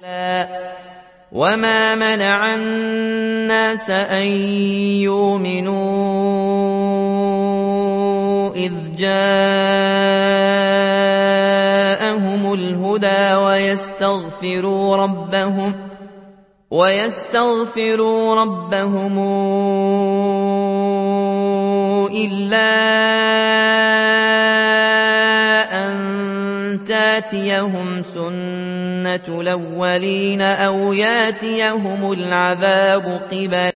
وما منع الناس أن يؤمنوا إذ جاءهم الهدى ويستغفروا ربهم إلا أن تاتيهم سنة الأولين أو ياتيهم العذاب قبلا